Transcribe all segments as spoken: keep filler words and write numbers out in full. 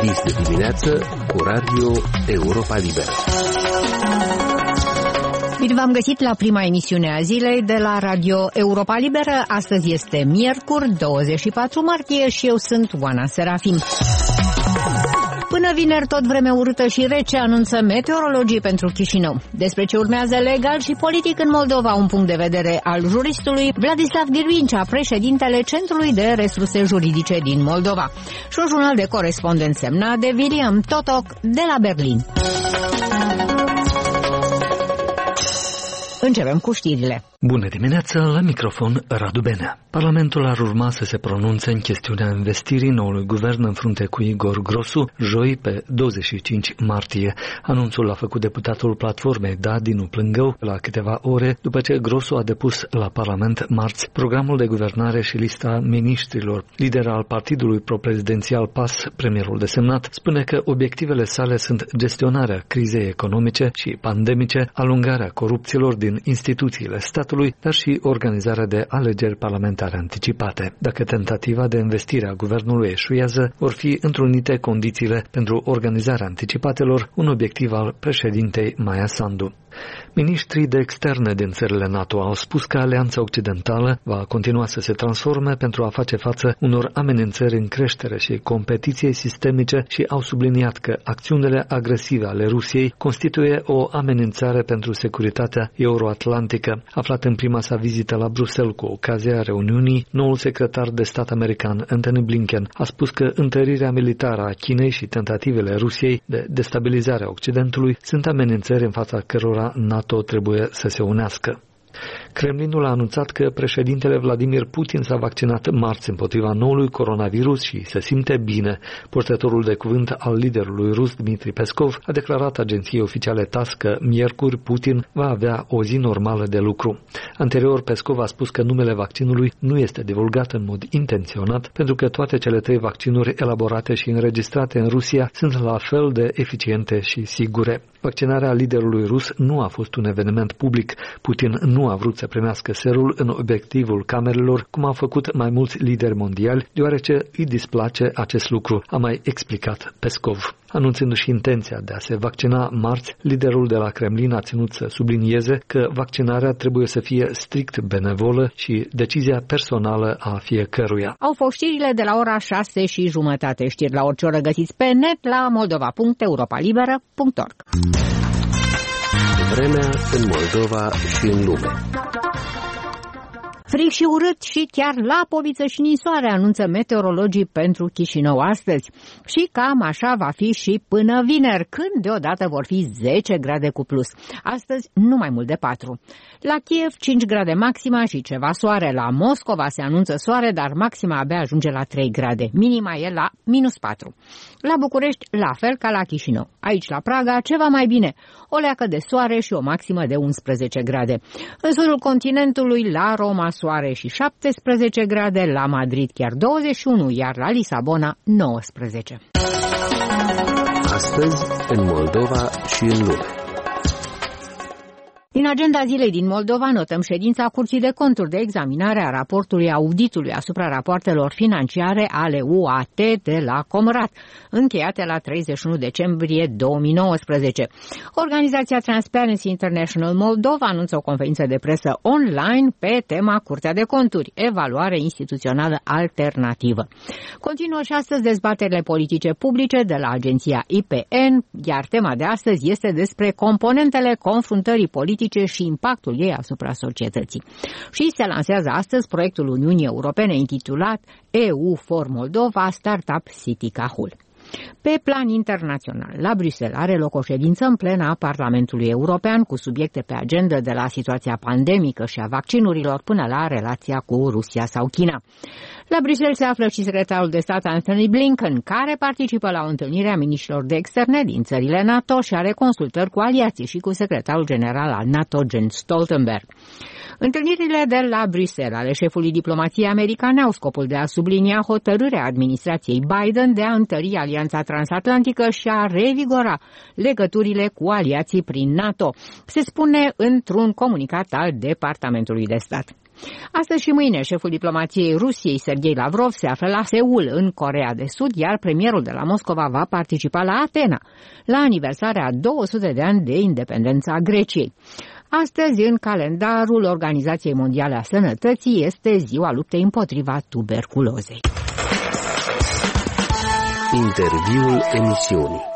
Vis de dimineață cu Radio Europa Liberă. Bine v-am găsit la prima emisiune a zilei de la Radio Europa Liberă. Astăzi este miercuri, douăzeci și patru martie și eu sunt Oana Serafim. Până vineri tot vreme urâtă și rece, anunță meteorologii pentru Chișinău. Despre ce urmează legal și politic în Moldova, un punct de vedere al juristului Vladislav Gârvincea, președintele Centrului de Resurse Juridice din Moldova. Și un jurnal de corespondent semnat de William Totok de la Berlin. Începem cu știrile. Bună dimineața, la microfon Radu Benea. Parlamentul ar urma să se pronunțe în chestiunea investirii noului guvern în frunte cu Igor Grosu, joi pe douăzeci și cinci martie. Anunțul l-a făcut deputatul platformei Dinu Plângău la câteva ore după ce Grosu a depus la Parlament marți programul de guvernare și lista miniștrilor. Lider al partidului pro-prezidențial P A S, premierul desemnat, spune că obiectivele sale sunt gestionarea crizei economice și pandemice, alungarea corupților din instituțiile statului, dar și organizarea de alegeri parlamentare anticipate. Dacă tentativa de investire a guvernului eșuează, vor fi întrunite condițiile pentru organizarea anticipatelor, un obiectiv al președintei Maia Sandu. Ministrii de externe din țările NATO au spus că Alianța Occidentală va continua să se transforme pentru a face față unor amenințări în creștere și competiției sistemice și au subliniat că acțiunile agresive ale Rusiei constituie o amenințare pentru securitatea euroatlantică. Aflat în prima sa vizită la Bruxelles cu ocazia reuniunii, noul secretar de stat american Antony Blinken a spus că întărirea militară a Chinei și tentativele Rusiei de destabilizare a Occidentului sunt amenințări în fața cărora NATO trebuie să se unească. Kremlinul a anunțat că președintele Vladimir Putin s-a vaccinat marți împotriva noului coronavirus și se simte bine. Purtătorul de cuvânt al liderului rus Dmitri Peskov a declarat agenției oficiale T A S S că miercuri Putin va avea o zi normală de lucru. Anterior, Peskov a spus că numele vaccinului nu este divulgat în mod intenționat pentru că toate cele trei vaccinuri elaborate și înregistrate în Rusia sunt la fel de eficiente și sigure. Vaccinarea liderului rus nu a fost un eveniment public. Putin nu a vrut să primească serul în obiectivul camerelor, cum au făcut mai mulți lideri mondiali, deoarece îi displace acest lucru, a mai explicat Peskov. Anunțându-și intenția de a se vaccina marți, liderul de la Kremlin a ținut să sublinieze că vaccinarea trebuie să fie strict benevolă și decizia personală a fiecăruia. Au fost știrile de la ora șase și jumătate. Știri la orice oră găsiți pe net la moldova punct europa liberă punct org. Vremea în Moldova și în lume. Frig și urât și chiar lapoviță și ninsoare, anunță meteorologii pentru Chișinău astăzi. Și cam așa va fi și până vineri, când deodată vor fi zece grade cu plus. Astăzi nu mai mult de patru. La Kiev cinci grade maxima și ceva soare. La Moscova se anunță soare, dar maxima abia ajunge la trei grade. Minima e la minus patru. La București la fel ca la Chișinău. Aici la Praga ceva mai bine. O leacă de soare și o maximă de unsprezece grade. În sudul continentului la Roma soare și șaptesprezece grade, la Madrid chiar douăzeci și unu, iar la Lisabona nouăsprezece. Astăzi în Moldova și în lume. Din agenda zilei din Moldova notăm ședința Curții de Conturi de examinare a raportului auditului asupra rapoartelor financiare ale U A T de la Comrat, încheiate la treizeci și unu decembrie două mii nouăsprezece. Organizația Transparency International Moldova anunță o conferință de presă online pe tema Curtea de Conturi, evaluare instituțională alternativă. Continuă și astăzi dezbaterile politice publice de la agenția I P N, iar tema de astăzi este despre componentele confruntării politice și impactul ei asupra societății. Și se lansează astăzi proiectul Uniunii Europene intitulat E U for Moldova Startup City Cahul. Pe plan internațional, la Bruxelles are loc o ședință în plenă a Parlamentului European cu subiecte pe agenda de la situația pandemică și a vaccinurilor până la relația cu Rusia sau China. La Bruxelles se află și secretarul de stat Antony Blinken, care participă la o întâlnire a miniștrilor de externe din țările NATO și are consultări cu aliații și cu secretarul general al NATO, Jens Stoltenberg. Întâlnirile de la Bruxelles ale șefului diplomației americane au scopul de a sublinia hotărârea administrației Biden de a întări alianța transatlantică și a revigora legăturile cu aliații prin NATO, se spune într-un comunicat al Departamentului de Stat. Astăzi și mâine, șeful diplomației Rusiei, Sergei Lavrov, se află la Seul, în Coreea de Sud, iar premierul de la Moscova va participa la Atena, la aniversarea a două sute de ani de independența Greciei. Astăzi, în calendarul Organizației Mondiale a Sănătății, este ziua luptei împotriva tuberculozei. Interviul emisiunii.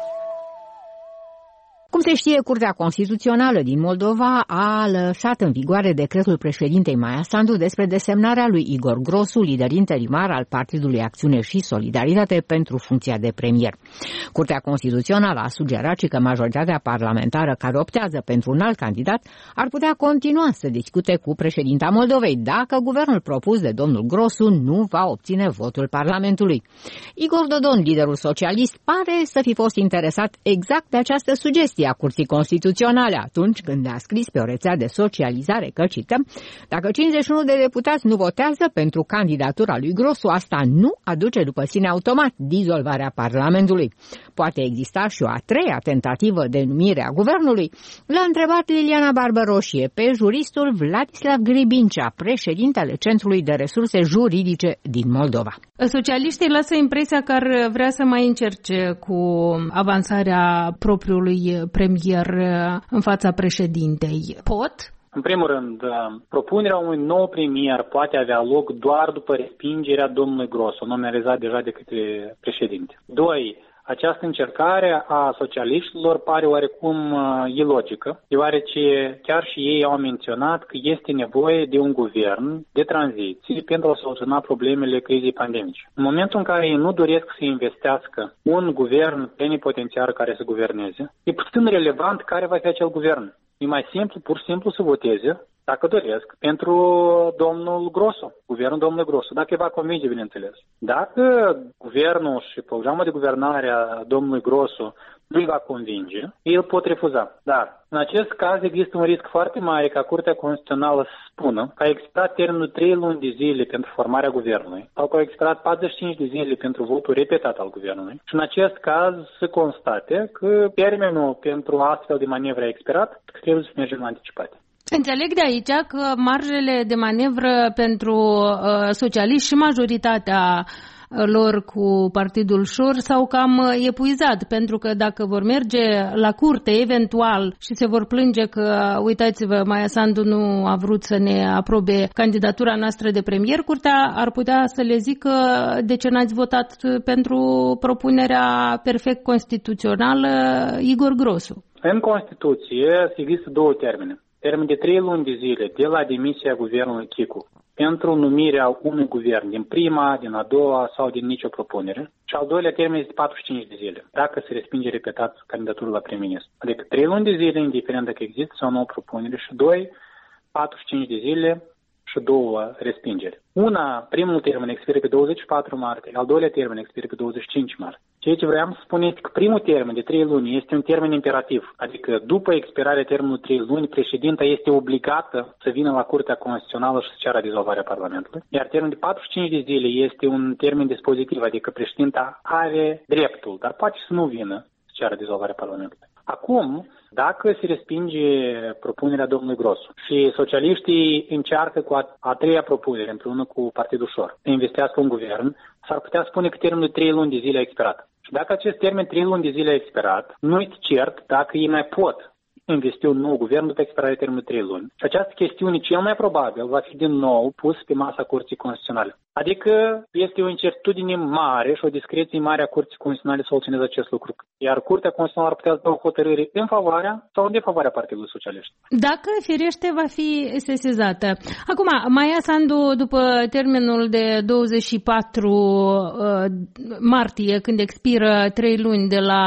Cum se știe, Curtea Constituțională din Moldova a lăsat în vigoare decretul președintei Maia Sandu despre desemnarea lui Igor Grosu, lider interimar al Partidului Acțiune și Solidaritate, pentru funcția de premier. Curtea Constituțională a sugerat că majoritatea parlamentară care optează pentru un alt candidat ar putea continua să discute cu președinta Moldovei dacă guvernul propus de domnul Grosu nu va obține votul Parlamentului. Igor Dodon, liderul socialist, pare să fi fost interesat exact de această sugestie a Curții Constituționale atunci când a scris pe o rețea de socializare că, cităm, dacă cincizeci și unu de deputați nu votează pentru candidatura lui Grosu, asta nu aduce după sine automat dizolvarea Parlamentului. Poate exista și o a treia tentativă de numire a guvernului? L-a întrebat Liliana Barbăroșie pe juristul Vladislav Gribincea, președintele Centrului de Resurse Juridice din Moldova. Socialiștii lasă impresia că ar vrea să mai încerce cu avansarea propriului premier în fața președintei. Pot? În primul rând, propunerea unui nou premier poate avea loc doar după respingerea domnului Grosu, nominalizat deja de către președinte. Doi, această încercare a socialiștilor pare oarecum ilogică, deoarece chiar și ei au menționat că este nevoie de un guvern de tranziție pentru a soluționa problemele crizei pandemice. În momentul în care ei nu doresc să investească un guvern plenipotențiar care să guverneze, e puțin relevant care va fi acel guvern. E mai simplu, pur și simplu, să voteze, dacă doresc, pentru domnul Grosu, guvernul domnului Grosu, dacă îi va convinge, bineînțeles. Dacă guvernul și programul de guvernare a domnului Grosu nu îi va convinge, ei îl pot refuza. Dar, în acest caz, există un risc foarte mare ca Curtea Constituțională să spună că a expirat termenul trei luni de zile pentru formarea guvernului sau că a expirat patruzeci și cinci de zile pentru votul repetat al guvernului și, în acest caz, se constate că termenul pentru astfel de manevre a expirat, trebuie să mergem anticipate. Înțeleg de aici că marjele de manevră pentru uh, socialiști și majoritatea lor cu Partidul Șor s-au cam epuizat, pentru că dacă vor merge la curte eventual și se vor plânge că, uitați-vă, Maia Sandu nu a vrut să ne aprobe candidatura noastră de premier, curtea ar putea să le zică de ce n-ați votat pentru propunerea perfect constituțională Igor Grosu. În Constituție există două termene. Termen de trei luni de zile de la demisia guvernului Chicu pentru numirea unui guvern din prima, din a doua sau din nicio propunere. Și al doilea termen este patruzeci și cinci de zile, dacă se respinge repetat candidatura la prim-ministru. Adică trei luni de zile, indiferent dacă există sau nu o propunere, și doi, patruzeci și cinci de zile și două respingeri. Una, primul termen expiră pe douăzeci și patru martie, al doilea termen expiră pe douăzeci și cinci martie. Ceea ce vreau să spun este că primul termen de trei luni este un termen imperativ, adică după expirarea termenului trei luni, președinta este obligată să vină la Curtea Constituțională și să ceară dizolvarea Parlamentului, iar termenul de patruzeci și cinci de zile este un termen dispozitiv, adică președinta are dreptul, dar poate să nu vină să ceară dizolvarea Parlamentului. Acum, dacă se respinge propunerea domnului Grosu și socialiștii încearcă cu a, a treia propunere împreună cu Partidul Șor să investească un guvern, s-ar putea spune că termenul de trei luni de zile a expirat. Și dacă acest termen trei luni de zile a expirat, nu este cert dacă ei mai pot investi un nou guvern după expirarea termenului trei luni. Și această chestiune, cel mai probabil, va fi din nou pus pe masa Curții Constituționale. Adică este o incertitudine mare și o discreție mare a Curții Constituționale să soluționeze acest lucru. Iar Curtea Constituțională ar putea să dea o hotărâre în favoarea sau în defavoarea Partidului Socialist. Dacă firește va fi sesizată. Acum, Maia Sandu, după termenul de douăzeci și patru uh, martie, când expiră trei luni de la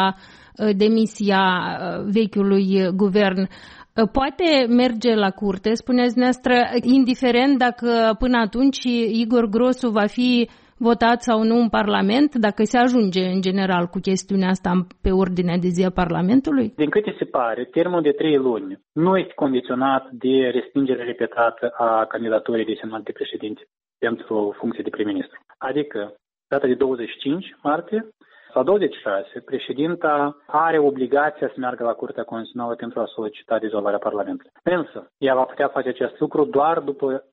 demisia vechiului guvern, poate merge la curte, spuneți dumneavoastră, indiferent dacă până atunci Igor Grosu va fi votat sau nu în Parlament, dacă se ajunge în general cu chestiunea asta pe ordinea de zi a Parlamentului? Din câte se pare, termenul de trei luni nu este condiționat de respingerea repetată a candidaturii de semnat de președinte pentru funcție de prim-ministru. Adică, data de douăzeci și cinci martie, sau douăzeci și șase, președinta are obligația să meargă la Curtea Constituțională pentru a solicita dizolvarea Parlamentului. Însă, ea va putea face acest lucru doar după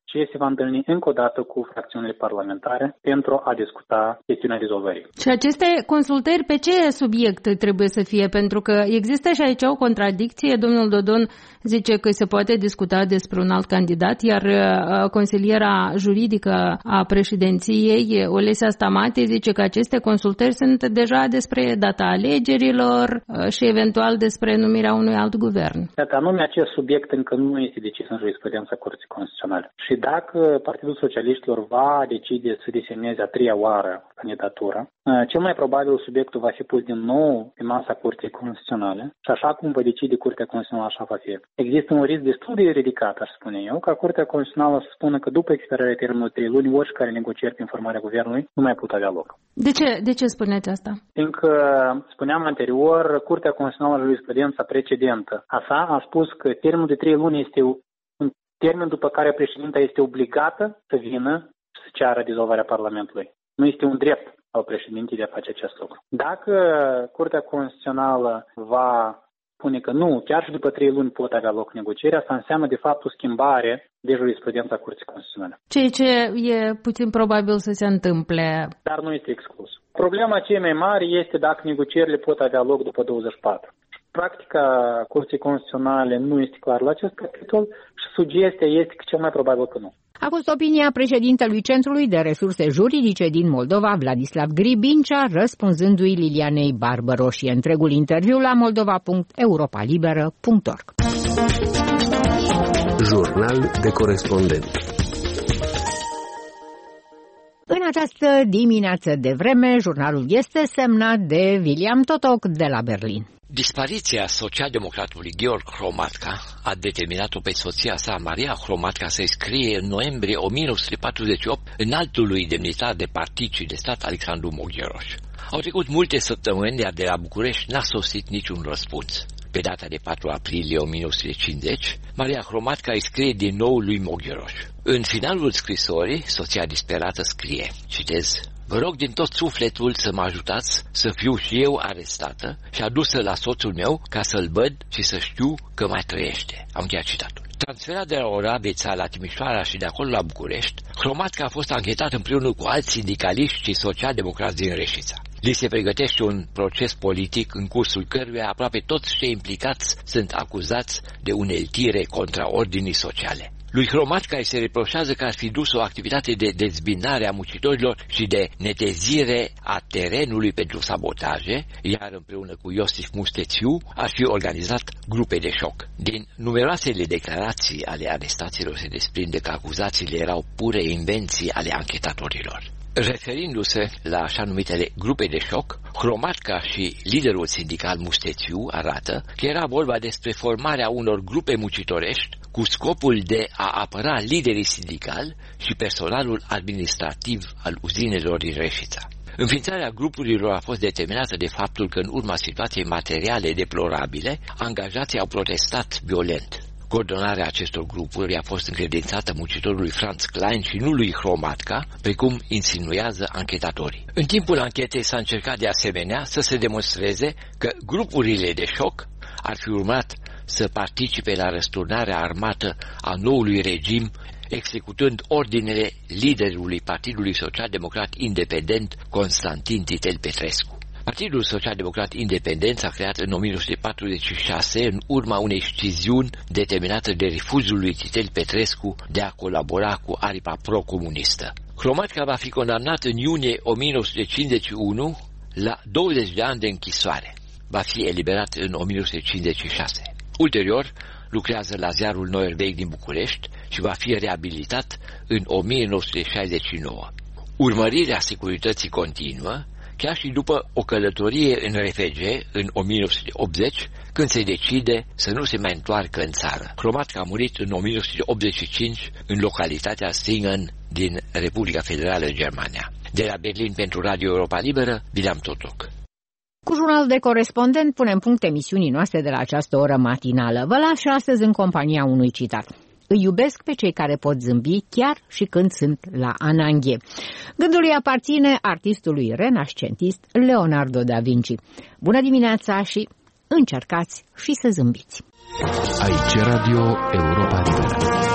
ce se va întâlni încă o dată cu fracțiunile parlamentare pentru a discuta chestiunea dizolvării. Și aceste consultări pe ce subiect trebuie să fie? Pentru că există și aici o contradicție. Domnul Dodon zice că se poate discuta despre un alt candidat, iar consiliera juridică a președinției, Olesia Stamate, zice că aceste consultări sunt deja despre data alegerilor și eventual despre numirea unui alt guvern. Iată, anume acest subiect încă nu este decis în jurisprudența Curții Constituționale. Și dacă Partidul Socialiștilor va decide să desemneze a treia oară candidatura, cel mai probabil subiectul va fi pus din nou pe masa Curții Constituționale și așa cum va decide Curtea Constituțională, așa va fi. Există un risc destul de ridicat, aș spune eu, ca Curtea Constituțională să spună că după expirarea termenului trei luni, oricare negocieri prin formarea guvernului nu mai pot avea loc. De ce, de ce spuneți asta? Fiindcă, spuneam anterior, Curtea Constituțională, jurisprudența precedentă, așa a spus că termenul de trei luni este un termen după care președinta este obligată să vină și să ceară dizolvarea Parlamentului. Nu este un drept al președintii de a face acest lucru. Dacă Curtea Constituțională va spune că nu, chiar și după trei luni pot avea loc negocierea, asta înseamnă de fapt o schimbare de jurisprudența Curții Constituționale. Ceea ce e puțin probabil să se întâmple. Dar nu este exclus. Problema cea mai mare este dacă negocierile pot avea loc după douăzeci și patru. Practica Curții Constituționale nu este clară la acest capitol și sugestia este că cel mai probabil că nu. A fost opinia președintelui Centrului de Resurse Juridice din Moldova, Vladislav Gribincea, răspunzându-i Lilianei Barbăroșie. Întregul interviu la moldova punct europa liberă punct org. Jurnal de corespondent. În această dimineață de vreme, jurnalul este semnat de William Totoc de la Berlin. Dispariția socialdemocratului Georg Hromadka a determinat-o pe soția sa, Maria Hromadka, să-i scrie în noiembrie o mie nouă sute patruzeci și opt înaltului demnitar de partid și de stat Alexandru Mogheroș. Au trecut multe săptămâni, iar de la București n-a sosit niciun răspuns. Pe data de patru aprilie o mie nouă sute cincizeci, Maria Hromadka îi scrie din nou lui Mogheroș. În finalul scrisorii, soția disperată scrie, citez: "Vă rog din tot sufletul să mă ajutați să fiu și eu arestată și adusă la soțul meu ca să-l văd și să știu că mai trăiește." Am încheiat citatul. Transferat de la Oraveța la Timișoara și de acolo la București, Hromadka a fost anchetat împreună cu alți sindicaliști și social-democrați din Reșița. Li se pregătește un proces politic în cursul căruia aproape toți cei implicați sunt acuzați de uneltire contra ordinii sociale. Lui Hromadka îi se reproșează că ar fi dus o activitate de dezbinare a muncitorilor și de netezire a terenului pentru sabotaje, iar împreună cu Iosif Mustețiu ar fi organizat grupe de șoc. Din numeroasele declarații ale arestaților se desprinde că acuzațiile erau pure invenții ale anchetatorilor. Referindu-se la așa numitele grupe de șoc, Hromadka și liderul sindical Mustețiu arată că era vorba despre formarea unor grupe muncitorești cu scopul de a apăra liderii sindicali și personalul administrativ al uzinelor din Reșița. Înființarea grupurilor a fost determinată de faptul că în urma situației materiale deplorabile, angajații au protestat violent. Coordonarea acestor grupuri a fost încredințată muncitorului Franz Klein și nu lui Hromadka, precum insinuează anchetatorii. În timpul anchetei s-a încercat de asemenea să se demonstreze că grupurile de șoc ar fi urmat să participe la răsturnarea armată a noului regim, executând ordinele liderului Partidului Social-Democrat Independent Constantin Titel Petrescu. Partidul Social-Democrat Independent s-a creat în o mie nouă sute patruzeci și șase în urma unei sciziuni determinată de refuzul lui Titel Petrescu de a colabora cu aripa pro-comunistă. Hromadka va fi condamnat în iunie o mie nouă sute cincizeci și unu la douăzeci de ani de închisoare. Va fi eliberat în o mie nouă sute cincizeci și șase. Ulterior, lucrează la ziarul Neuer Weg din București și va fi reabilitat în o mie nouă sute șaizeci și nouă. Urmărirea securității continuă, chiar și după o călătorie în R F G în o mie nouă sute optzeci, când se decide să nu se mai întoarcă în țară. Hromadka a murit în o mie nouă sute optzeci și cinci în localitatea Singen din Republica Federală Germania. De la Berlin pentru Radio Europa Liberă, William Totoc. Cu jurnal de corespondent punem punct emisiunii noastre de la această oră matinală. Vă las și astăzi în compania unui citat. Îi iubesc pe cei care pot zâmbi chiar și când sunt la ananghie. Gândul îi aparține artistului renascentist Leonardo da Vinci. Bună dimineața și încercați și să zâmbiți! Aici Radio Europa Liberă.